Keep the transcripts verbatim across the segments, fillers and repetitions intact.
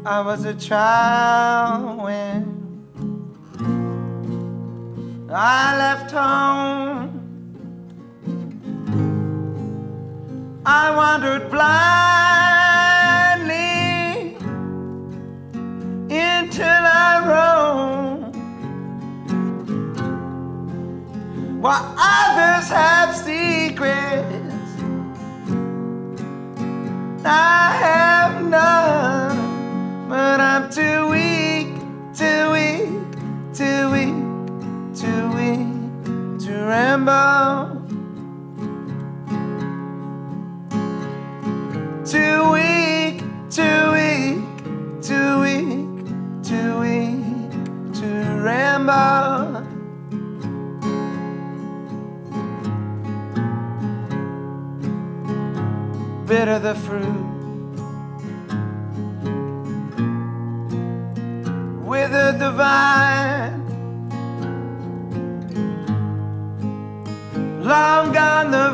I was a child when I left home. I wandered blindly until I roamed, while others have secrets, I have none. But I'm too weak, too weak, too weak, too weak to ramble. Too weak, too weak, too weak, too weak to ramble. Bitter the fruit, withered the vine, long gone the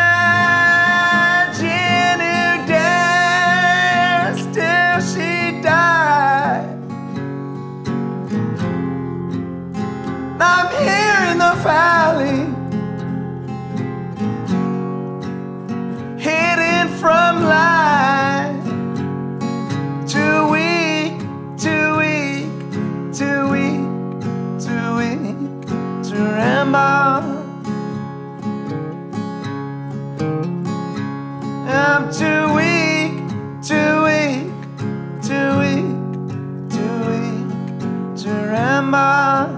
virgin who danced till she died. I'm here in the valley, hidden from light. Too weak, too weak, too weak, too weak to ramble. I'm too weak, too weak, too weak, too weak to ramble.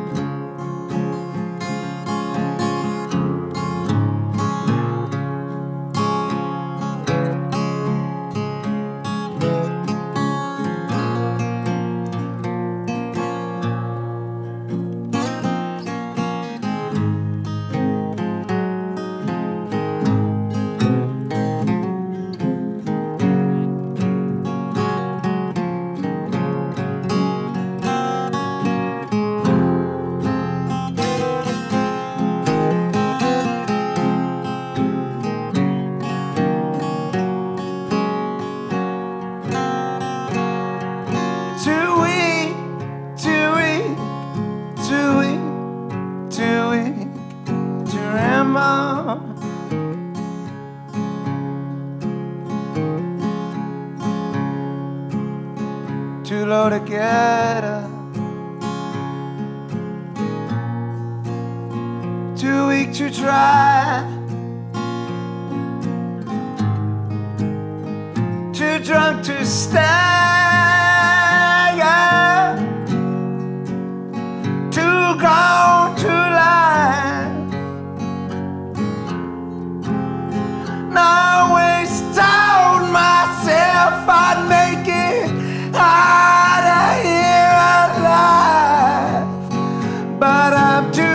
Too low to get up, too weak to try, too drunk to stagger, too gone to lie. Now I always told myself I'd make it out of here alive, but I'm too